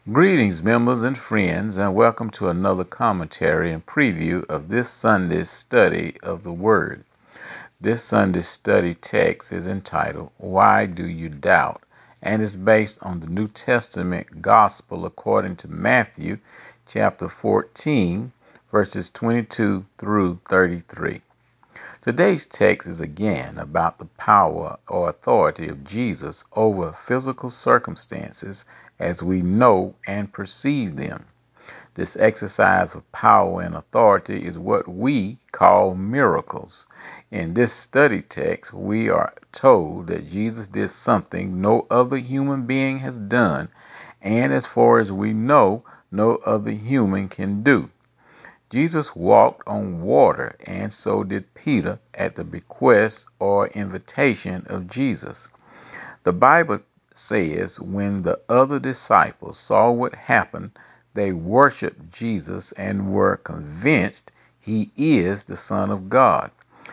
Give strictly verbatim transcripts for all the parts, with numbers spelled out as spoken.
Greetings, members and friends, and welcome to another commentary and preview of this Sunday's study of the Word. This Sunday's study text is entitled, Why Do You Doubt? And is based on the New Testament Gospel according to Matthew chapter fourteen, verses twenty-two through thirty-three. Today's text is again about the power or authority of Jesus over physical circumstances as we know and perceive them. This exercise of power and authority is what we call miracles. In this study text, we are told that Jesus did something no other human being has done, and as far as we know, no other human can do. Jesus walked on water, and so did Peter at the bequest or invitation of Jesus. The Bible says when the other disciples saw what happened, they worshiped Jesus and were convinced he is the Son of God.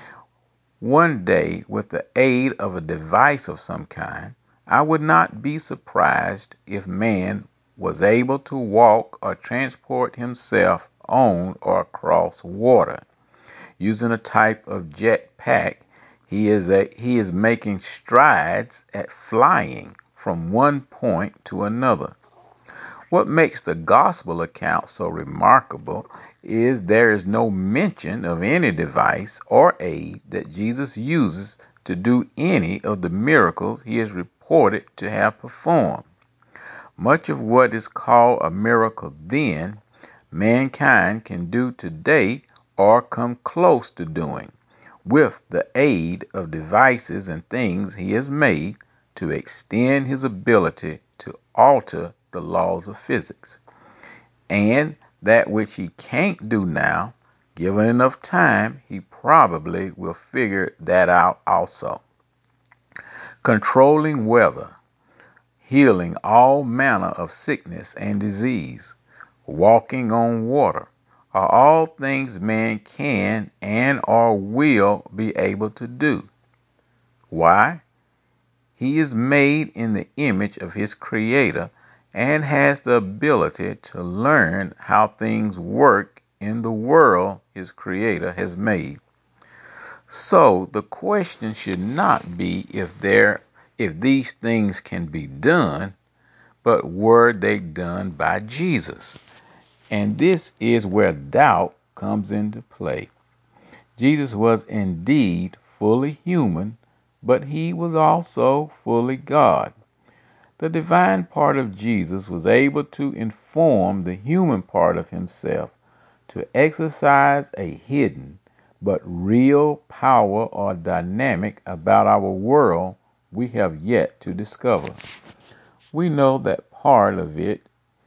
One day, with the aid of a device of some kind, I would not be surprised if man was able to walk or transport himself on or across water. Using a type of jet pack, he is a, he is making strides at flying from one point to another. What makes the gospel account so remarkable is there is no mention of any device or aid that Jesus uses to do any of the miracles he is reported to have performed. Much of what is called a miracle then, mankind can do today or come close to doing, with the aid of devices and things he has made to extend his ability to alter the laws of physics. And that which he can't do now, given enough time, he probably will figure that out also. Controlling weather, healing all manner of sickness and disease, walking on water, are all things man can and or will be able to do. Why? He is made in the image of his Creator and has the ability to learn how things work in the world his Creator has made. So the question should not be if there if these things can be done, but were they done by Jesus? And this is where doubt comes into play. Jesus was indeed fully human, but he was also fully God. The divine part of Jesus was able to inform the human part of himself to exercise a hidden but real power or dynamic about our world we have yet to discover. We know that part of it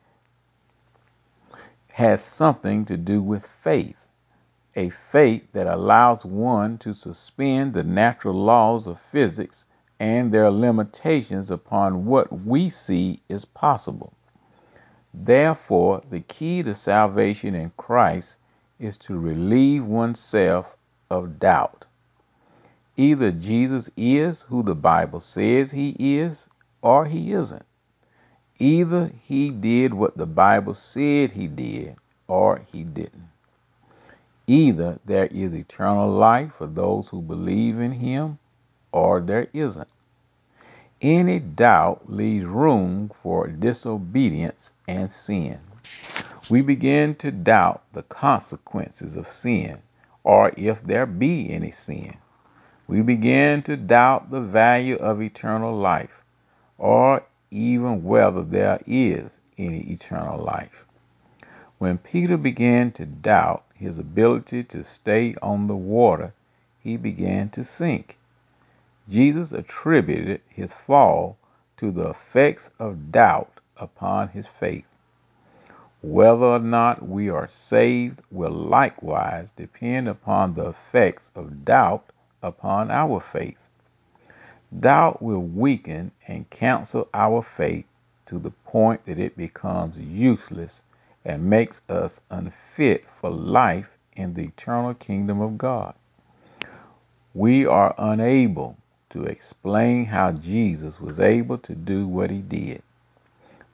has something to do with faith. A faith that allows one to suspend the natural laws of physics and their limitations upon what we see is possible. Therefore, the key to salvation in Christ is to relieve oneself of doubt. Either Jesus is who the Bible says he is, or he isn't. Either he did what the Bible said he did, or he didn't. Either there is eternal life for those who believe in him, or there isn't. Any doubt leaves room for disobedience and sin. We begin to doubt the consequences of sin, or if there be any sin. We begin to doubt the value of eternal life, or even whether there is any eternal life. When Peter began to doubt his ability to stay on the water, he began to sink. Jesus attributed his fall to the effects of doubt upon his faith. Whether or not we are saved will likewise depend upon the effects of doubt upon our faith. Doubt will weaken and cancel our faith to the point that it becomes useless and makes us unfit for life in the eternal kingdom of God. We are unable to explain how Jesus was able to do what he did.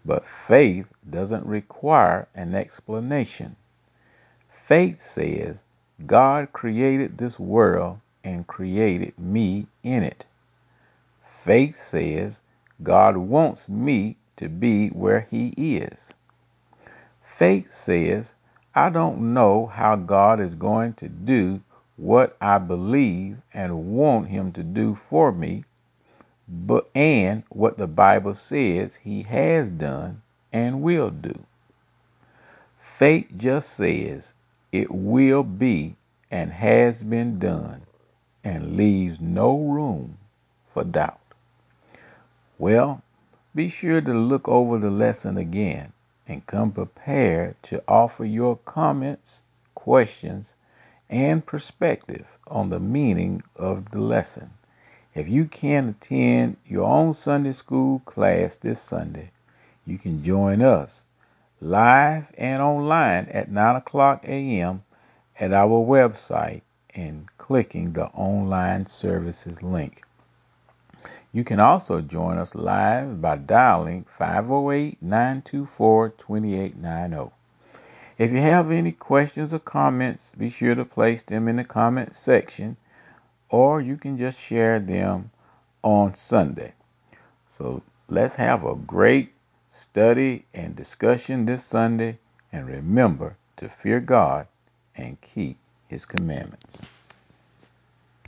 But faith doesn't require an explanation. Faith says God created this world and created me in it. Faith says God wants me to be where He is. Faith says I don't know how God is going to do what I believe and want Him to do for me, but and what the Bible says He has done and will do. Faith just says it will be and has been done and leaves no room for doubt. Well, be sure to look over the lesson again and come prepared to offer your comments, questions, and perspective on the meaning of the lesson. If you can attend your own Sunday school class this Sunday, you can join us live and online at nine o'clock a.m. at our website and clicking the online services link. You can also join us live by dialing five oh eight, nine two four, two eight nine oh. If you have any questions or comments, be sure to place them in the comment section, or you can just share them on Sunday. So let's have a great study and discussion this Sunday, and remember to fear God and keep His commandments.